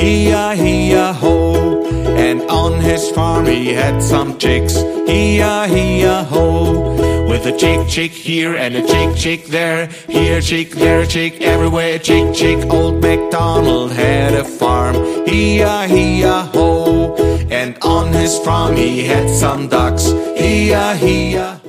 Hee-ya-hee-ya-ho. And on his farm he had some chicks, hee-ya-hee-ya-ho. With a chick here and a chick there, here chick, there chick, everywhere chick, Old MacDonald had a farm, hee-ya-hee-ya-ho. And on his farm he had some ducks, hee-ya-hee-ya-ho.